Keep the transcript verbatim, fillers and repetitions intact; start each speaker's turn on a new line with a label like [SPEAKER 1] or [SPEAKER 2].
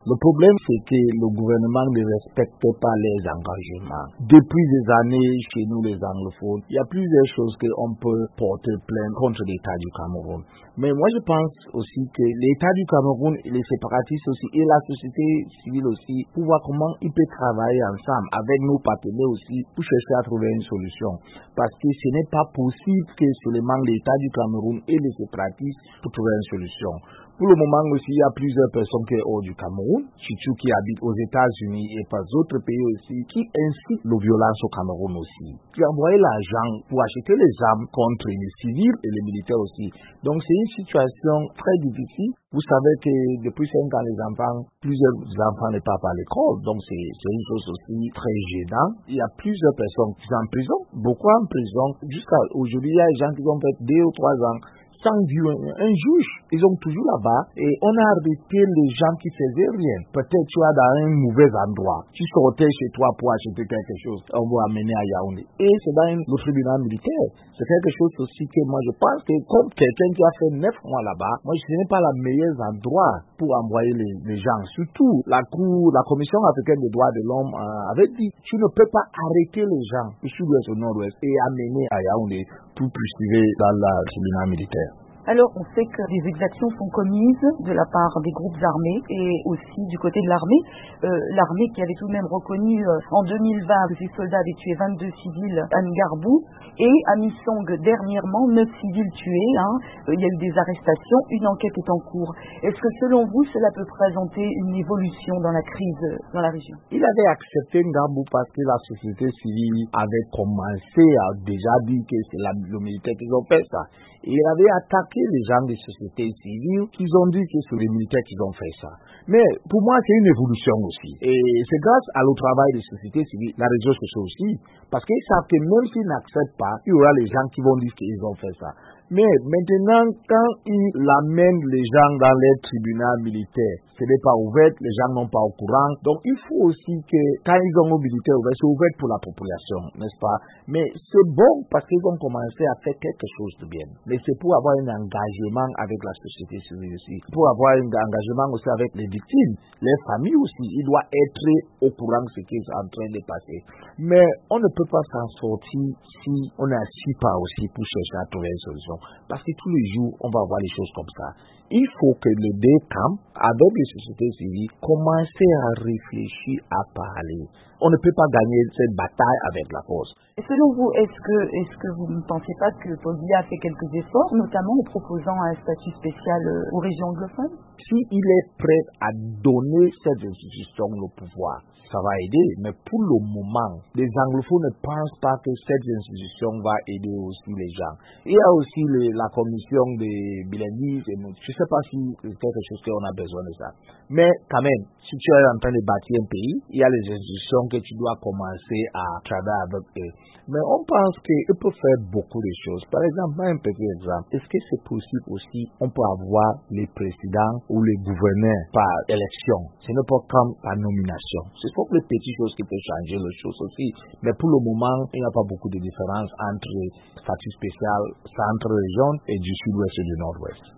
[SPEAKER 1] Le problème, c'est que le gouvernement ne respecte pas les engagements. Depuis des années, chez nous les anglophones, il y a plusieurs choses qu'on peut porter plainte contre l'État du Cameroun. Mais moi, je pense aussi que l'État du Cameroun et les séparatistes aussi, et la société civile aussi, pour voir comment ils peuvent travailler ensemble avec nos partenaires aussi, pour chercher à trouver une solution. Parce que ce n'est pas possible que seulement l'État du Cameroun et les séparatistes pour trouver une solution. Pour le moment aussi, il y a plusieurs personnes qui sont hors du Cameroun, surtout qui habitent aux États-Unis et pas d'autres pays aussi, qui incitent la violence au Cameroun aussi. Qui envoient l'argent pour acheter les armes contre les civils et les militaires aussi. Donc c'est une situation très difficile. Vous savez que depuis cinq ans, les enfants, plusieurs enfants ne partent pas à l'école. Donc c'est une chose aussi très gênante. Il y a plusieurs personnes qui sont en prison, beaucoup en prison. Jusqu'à aujourd'hui, il y a des gens qui ont fait deux ou trois ans sans vu un, un juge. Ils sont toujours là-bas et on a arrêté les gens qui faisaient rien. Peut-être tu es dans un mauvais endroit. Tu sortais chez toi pour acheter quelque chose. On va amener à Yaoundé. Et c'est dans un, le tribunal militaire. C'est quelque chose aussi que moi je pense que comme quelqu'un qui a fait neuf mois là-bas, moi ce n'est pas le meilleur endroit pour envoyer les, les gens. Surtout la Cour, la Commission africaine des droits de l'homme euh, avait dit tu ne peux pas arrêter les gens du sud-ouest au nord-ouest et amener à Yaoundé pour poursuivre dans le tribunal militaire.
[SPEAKER 2] Alors, on sait que des exactions sont commises de la part des groupes armés et aussi du côté de l'armée. Euh, l'armée qui avait tout de même reconnu euh, en deux mille vingt que ses soldats avaient tué vingt-deux civils à Ngarbou et à Missong dernièrement, neuf civils tués. Hein. Euh, il y a eu des arrestations, une enquête est en cours. Est-ce que selon vous, cela peut présenter une évolution dans la crise euh, dans la région?
[SPEAKER 1] Il avait accepté Ngarbou parce que la société civile avait commencé à déjà dire que c'est la, le militaire qui ont fait ça. Et il avait attaqué les gens des sociétés civiles qui ont dit que c'est les militaires qui ont fait ça. Mais pour moi, c'est une évolution aussi. Et c'est grâce à le travail des sociétés civiles, la région sociale aussi. Parce qu'ils savent que même s'ils n'acceptent pas, il y aura les gens qui vont dire qu'ils ont fait ça. Mais maintenant, quand ils amènent les gens dans les tribunaux militaires, ce n'est pas ouvert, les gens n'ont pas au courant. Donc il faut aussi que quand ils ont un militaire ouvert, c'est ouvert pour la population, n'est-ce pas? Mais c'est bon parce qu'ils ont commencé à faire quelque chose de bien. Mais c'est pour avoir un engagement avec la société civile aussi. Pour avoir un engagement aussi avec les victimes, les familles aussi. Il doit être au courant de ce qui est en train de passer. Mais on ne peut pas s'en sortir si on n'agit pas aussi pour chercher à trouver une solution. Parce que tous les jours, on va voir les choses comme ça. Il faut que les deux camps, avec les sociétés civiles, commencent à réfléchir, à parler. On ne peut pas gagner cette bataille avec la force.
[SPEAKER 2] Et selon vous, est-ce que, est-ce que vous ne pensez pas que Paul Biya a fait quelques efforts, notamment en proposant un statut spécial aux régions anglophones?
[SPEAKER 1] S'il est prêt à donner cette institution le pouvoir, ça va aider. Mais pour le moment, les anglophones ne pensent pas que cette institution va aider aussi les gens. Il y a aussi les, la commission des bilinguistes. Je ne sais pas si c'est quelque chose qu'on a besoin de ça. Mais quand même, si tu es en train de bâtir un pays, il y a les institutions que tu dois commencer à travailler avec eux. Mais on pense qu'ils peuvent faire beaucoup de choses. Par exemple, un petit exemple. Est-ce que c'est possible aussi, on peut avoir les présidents ou les gouverneurs par élection? Ce n'est pas comme par nomination. Ce sont les petites choses qui peuvent changer les choses aussi. Mais pour le moment, il n'y a pas beaucoup de différence entre statut spécial, centre-région et du sud-ouest et du nord-ouest.